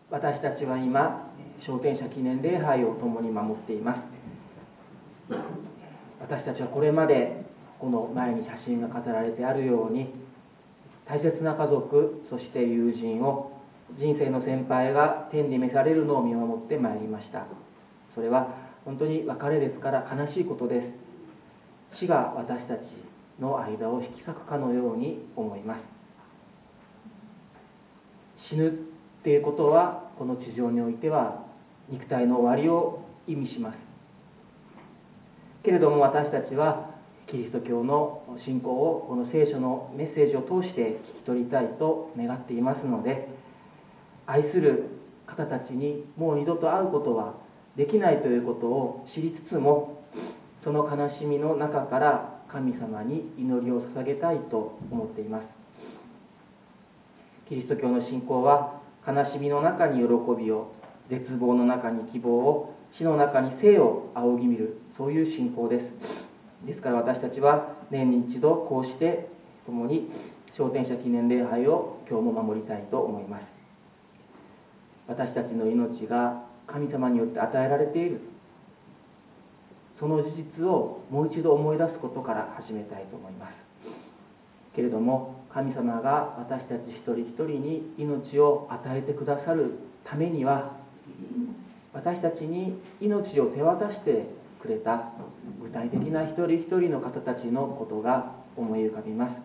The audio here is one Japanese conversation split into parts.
私たちは今、昇天者記念礼拝を共に守っています。私たちはこれまでこの前に写真が飾られてあるように、大切な家族、そして友人を人生の先輩が天に召されるのを見守ってまいりました。それは本当に別れですから悲しいことです。死が私たちの間を引き裂くかのように思います。死ぬっていうことはこの地上においては肉体の終わりを意味しますけれども、私たちはキリスト教の信仰をこの聖書のメッセージを通して聞き取りたいと願っていますので、愛する方たちにもう二度と会うことはできないということを知りつつも、その悲しみの中から神様に祈りを捧げたいと思っています。キリスト教の信仰は悲しみの中に喜びを、絶望の中に希望を、死の中に生を仰ぎ見る、そういう信仰です。ですから私たちは年に一度こうして共に昇天者記念礼拝を今日も守りたいと思います。私たちの命が神様によって与えられている、その事実をもう一度思い出すことから始めたいと思いますけれども、神様が私たち一人一人に命を与えてくださるためには、私たちに命を手渡してくれた具体的な一人一人の方たちのことが思い浮かびます。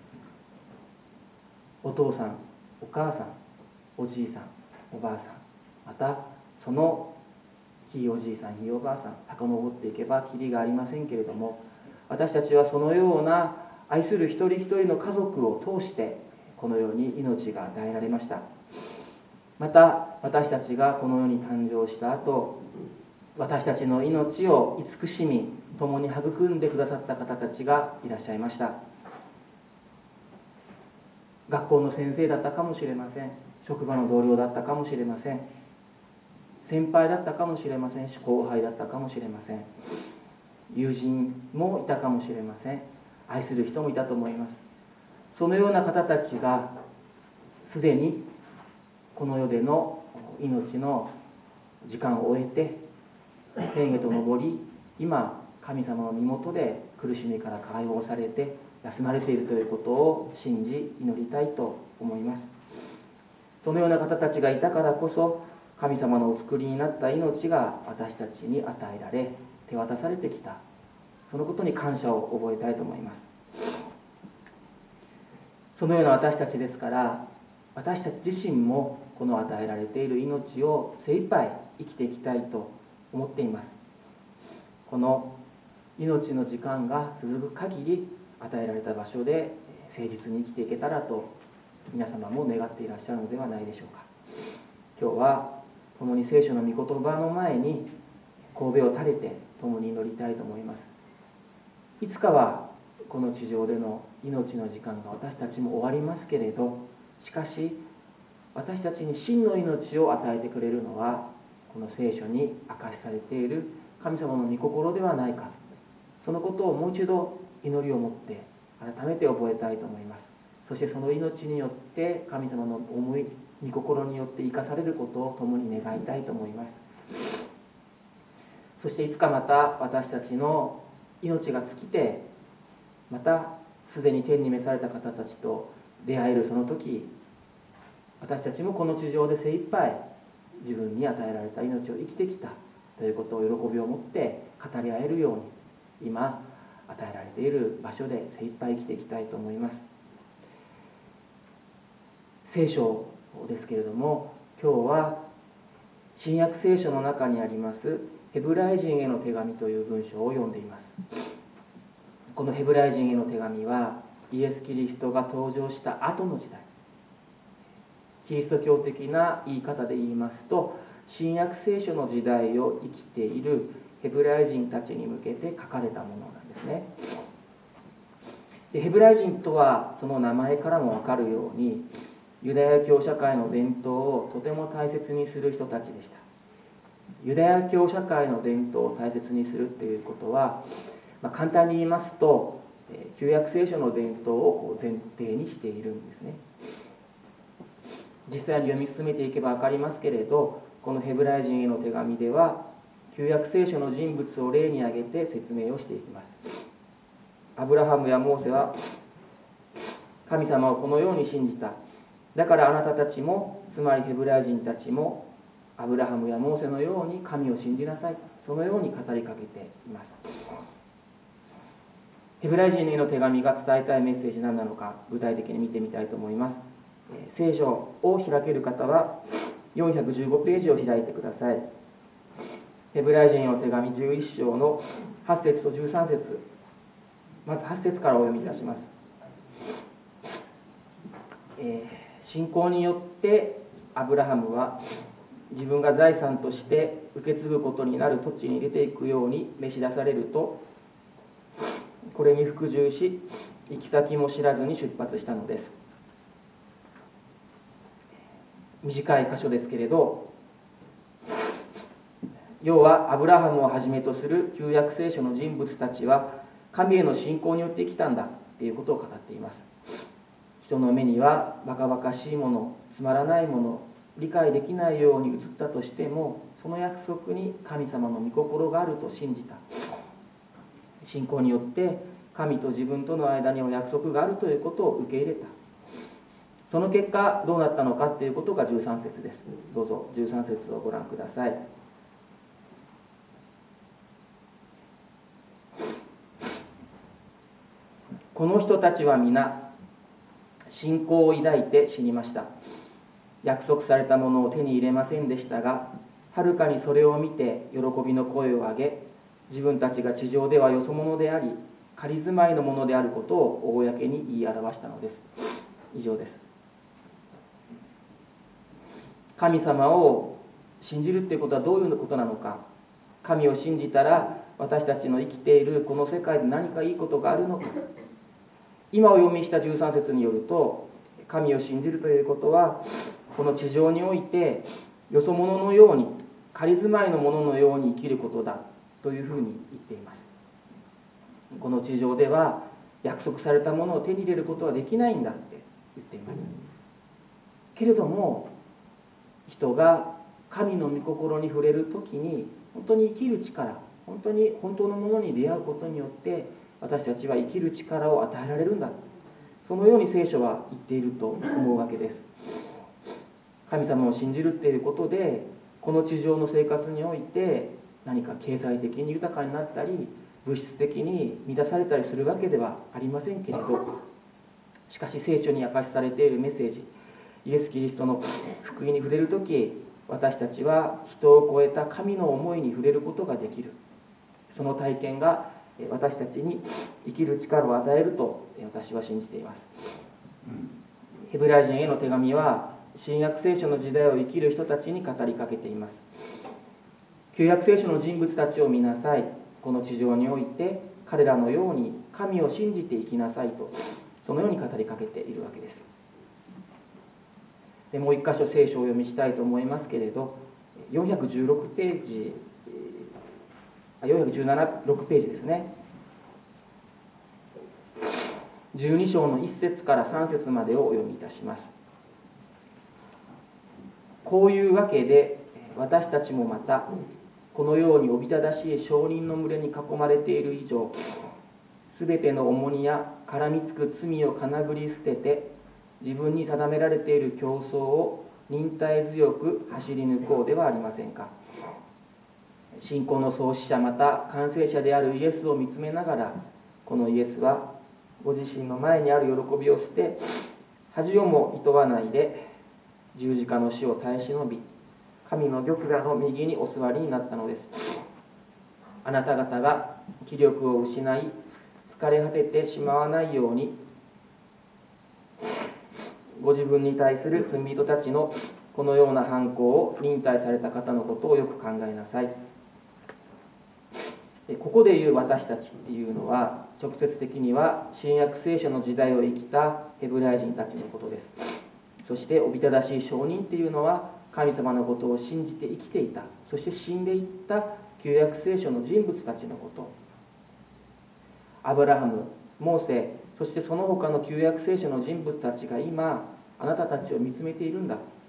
お父さん、お母さん、おじいさん、おばあさん、またそのひいおじいさん、ひいおばあさん、遡っていけばきりがありませんけれども、私たちはそのような愛する一人一人の家族を通してこの世に命が与えられました。また私たちがこの世に誕生した後、私たちの命を慈しみ共に育んでくださった方たちがいらっしゃいました。学校の先生だったかもしれません。職場の同僚だったかもしれません。先輩だったかもしれませんし、後輩だったかもしれません。友人もいたかもしれません。愛する人もいたと思います。そのような方たちがすでにこの世での命の時間を終えて天へと昇り、今神様の身元で苦しみから解放されて休まれているということを信じ祈りたいと思います。そのような方たちがいたからこそ、神様のお作りになった命が私たちに与えられ手渡されてきた、そのことに感謝を覚えたいと思います。そのような私たちですから、私たち自身もこの与えられている命を精一杯生きていきたいと思っています。この命の時間が続く限り、与えられた場所で誠実に生きていけたらと皆様も願っていらっしゃるのではないでしょうか。今日は共に聖書の御言葉の前に頭を垂れて共に祈りたいと思います。いつかはこの地上での命の時間が私たちも終わりますけれど、しかし私たちに真の命を与えてくれるのはこの聖書に明かしされている神様の御心ではないか、そのことをもう一度祈りを持って改めて覚えたいと思います。そしてその命によって神様の思い、御心によって生かされることを共に願いたいと思います。そしていつかまた私たちの命が尽きて、またすでに天に召された方たちと出会えるその時、私たちもこの地上で精一杯自分に与えられた命を生きてきたということを喜びを持って語り合えるように、今与えられている場所で精一杯生きていきたいと思います。聖書ですけれども、今日は新約聖書の中にありますヘブライ人への手紙という文章を読んでいます。このヘブライ人への手紙はイエス・キリストが登場した後の時代、キリスト教的な言い方で言いますと、新約聖書の時代を生きているヘブライ人たちに向けて書かれたものなんですね。でヘブライ人とはその名前からも分かるように、ユダヤ教社会の伝統をとても大切にする人たちでした。ユダヤ教社会の伝統を大切にするっていうことは、簡単に言いますと旧約聖書の伝統を前提にしているんですね。 実際に読み進めていけば分かりますけれど、このヘブライ人への手紙では旧約聖書の人物を例に挙げて説明をしていきます。アブラハムやモーセは神様をこのように信じた。だからあなたたちも、つまりヘブライ人たちもアブラハムやモーセのように神を信じなさい、そのように語りかけています。ヘブライ人への手紙が伝えたいメッセージ何なのか、具体的に見てみたいと思います。聖書を開ける方は415ページを開いてください。ヘブライ人への手紙11章の8節と13節、まず8節からお読みいたします。信仰によってアブラハムは自分が財産として受け継ぐことになる土地に出ていくように召し出されると、これに服従し、行き先も知らずに出発したのです。短い箇所ですけれど、要はアブラハムをはじめとする旧約聖書の人物たちは神への信仰によって生きたんだということを語っています。人の目にはバカバカしいもの、つまらないもの、理解できないように映ったとしても、その約束に神様の御心があると信じた。信仰によって神と自分との間にお約束があるということを受け入れた。その結果どうなったのかということが13節です。どうぞ13節をご覧ください。この人たちは皆信仰を抱いて死にました。約束されたものを手に入れませんでしたが、はるかにそれを見て喜びの声を上げ、自分たちが地上ではよそ者であり仮住まいのものであることを公に言い表したのです。以上です。神様を信じるということはどういうことなのか。神を信じたら私たちの生きているこの世界で何かいいことがあるのか。今お読みした13節によると、神を信じるということはこの地上においてよそ者のように仮住まいのもののように生きることだというふうに言っています。この地上では約束されたものを手に入れることはできないんだって言っています。けれども人が神の御心に触れるときに本当に生きる力、本当のものに出会うことによって私たちは生きる力を与えられるんだ、そのように聖書は言っていると思うわけです。神様を信じるっていうことでこの地上の生活において何か経済的に豊かになったり物質的に満たされたりするわけではありませんけれど、しかし聖書に明かしされているメッセージ、イエス・キリストの福音に触れるとき、私たちは人を超えた神の思いに触れることができる。その体験が私たちに生きる力を与えると私は信じています。ヘブライ人への手紙は新約聖書の時代を生きる人たちに語りかけています。旧約聖書の人物たちを見なさい。この地上において彼らのように神を信じて生きなさいと、そのように語りかけているわけです。でもう一箇所聖書をお読みしたいと思いますけれど、416ページ、416ページですね。12章の1節から3節までをお読みいたします。こういうわけで私たちもまたこのようにおびただしい証人の群れに囲まれている以上、すべての重荷や絡みつく罪をかなぐり捨てて、自分に定められている競争を忍耐強く走り抜こうではありませんか。信仰の創始者また完成者であるイエスを見つめながら、このイエスはご自身の前にある喜びを捨て、恥をも厭わないで十字架の死を耐え忍び、神の玉座の右にお座りになったのです。あなた方が気力を失い疲れ果ててしまわないように、ご自分に対する罪人たちのこのような犯行を忍耐された方のことをよく考えなさい。ここで言う私たちっていうのは直接的には新約聖書の時代を生きたヘブライ人たちのことです。そしておびただしい証人っていうのは神様のことを信じて生きていた、そして死んでいった旧約聖書の人物たちのこと。アブラハム、モーセ、そしてその他の旧約聖書の人物たちが今あなたたちを見つめているんだ。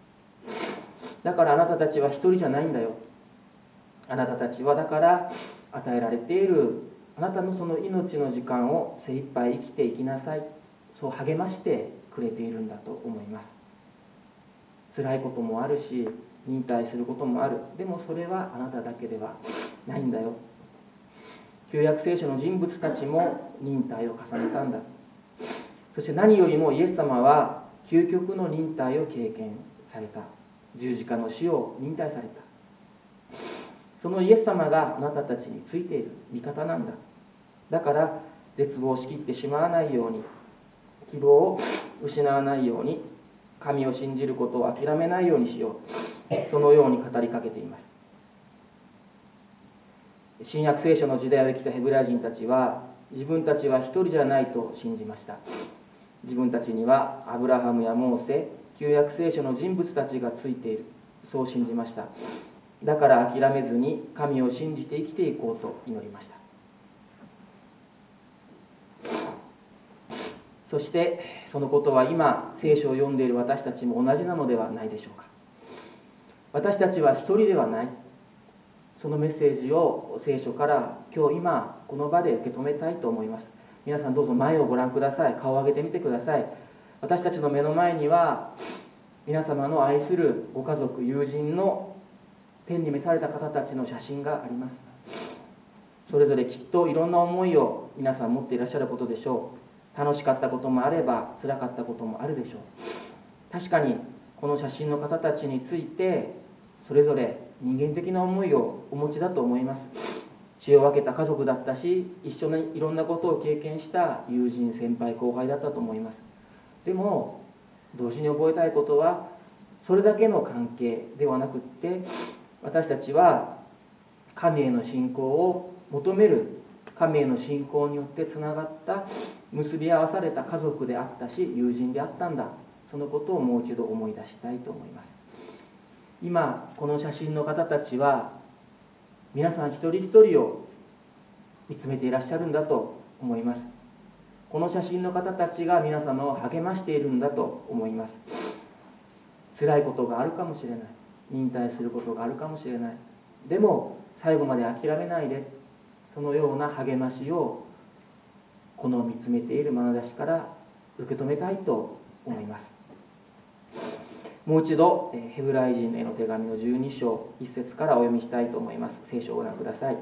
だからあなたたちは一人じゃないんだよ。あなたたちはだから与えられているあなたのその命の時間を精一杯生きていきなさい、そう励ましてくれているんだと思います。辛いこともあるし、忍耐することもある。でもそれはあなただけではないんだよ。旧約聖書の人物たちも忍耐を重ねたんだ。そして何よりもイエス様は究極の忍耐を経験された。十字架の死を忍耐された。そのイエス様があなたたちについている味方なんだ。だから絶望しきってしまわないように、希望を失わないように、神を信じることを諦めないようにしよう、そのように語りかけています。新約聖書の時代を生きたヘブライ人たちは自分たちは一人じゃないと信じました。自分たちにはアブラハムやモーセ、旧約聖書の人物たちがついている、そう信じました。だから諦めずに神を信じて生きていこうと祈りました。そしてそのことは今聖書を読んでいる私たちも同じなのではないでしょうか。私たちは一人ではない、そのメッセージを聖書から今この場で受け止めたいと思います。皆さんどうぞ前をご覧ください。顔を上げてみてください。私たちの目の前には皆様の愛するご家族、友人の天に召された方たちの写真があります。それぞれきっといろんな思いを皆さん持っていらっしゃることでしょう。楽しかったこともあれば辛かったこともあるでしょう。確かにこの写真の方たちについてそれぞれ人間的な思いをお持ちだと思います。血を分けた家族だったし、一緒にいろんなことを経験した友人、先輩、後輩だったと思います。でも同時に覚えたいことは、それだけの関係ではなくって、私たちは神への信仰を求める、神への信仰によってつながった結び合わされた家族であったし、友人であったんだ。そのことをもう一度思い出したいと思います。今この写真の方たちは皆さん一人一人を見つめていらっしゃるんだと思います。この写真の方たちが皆様を励ましているんだと思います。辛いことがあるかもしれない、忍耐することがあるかもしれない。でも最後まで諦めないで、そのような励ましをこの見つめている眼差しから受け止めたいと思います。もう一度ヘブライ人への手紙の12章1節からお読みしたいと思います。聖書をご覧ください。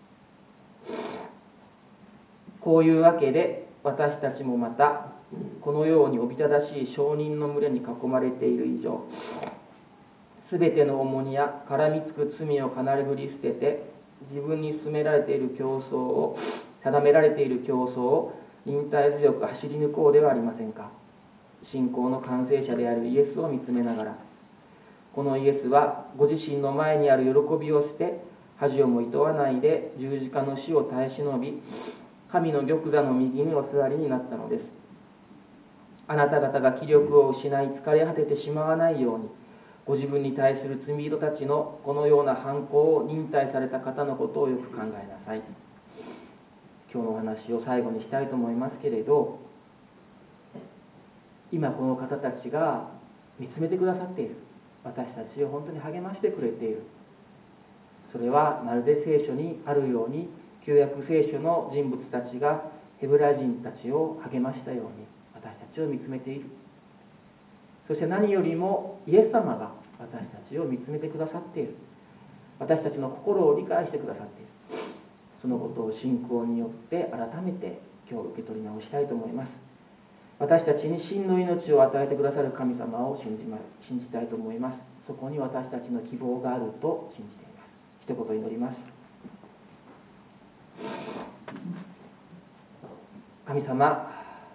こういうわけで私たちもまたこのようにおびただしい証人の群れに囲まれている以上、すべての重荷や絡みつく罪をかなりぶり捨てて、自分に定められている競争を定められている競争を忍耐強く走り抜こうではありませんか。信仰の完成者であるイエスを見つめながら、このイエスはご自身の前にある喜びを捨て、恥をも厭わないで十字架の死を耐え忍び、神の玉座の右にお座りになったのです。あなた方が気力を失い疲れ果ててしまわないように、ご自分に対する罪人たちのこのような犯行を忍耐された方のことをよく考えなさい。今日のお話を最後にしたいと思いますけれど、今この方たちが見つめてくださっている、私たちを本当に励ましてくれている。それはまるで聖書にあるように、旧約聖書の人物たちがヘブライ人たちを励ましたように、私たちを見つめている。そして何よりもイエス様が私たちを見つめてくださっている。私たちの心を理解してくださっている。そのことを信仰によって改めて今日受け取り直したいと思います。私たちに真の命を与えてくださる神様を信じたいと思います。そこに私たちの希望があると信じています。一言祈ります。神様、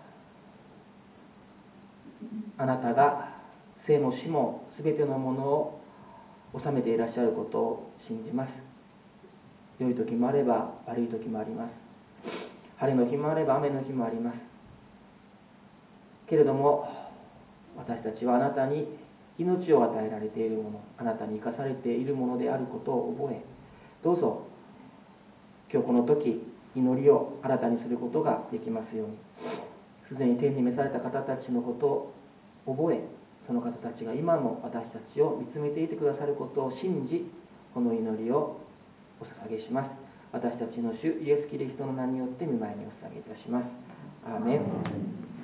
あなたが生も死もすべてのものを治めていらっしゃることを信じます。良い時もあれば悪い時もあります。晴れの日もあれば雨の日もあります。けれども私たちはあなたに命を与えられているもの、あなたに生かされているものであることを覚え、どうぞ今日この時祈りを新たにすることができますように。すでに天に召された方たちのことを覚え、 その方たちが今も私たちを見つめていてくださることを信じ、この祈りをお捧げします。私たちの主イエス・キリストの名によって御前にお捧げいたします。アーメン。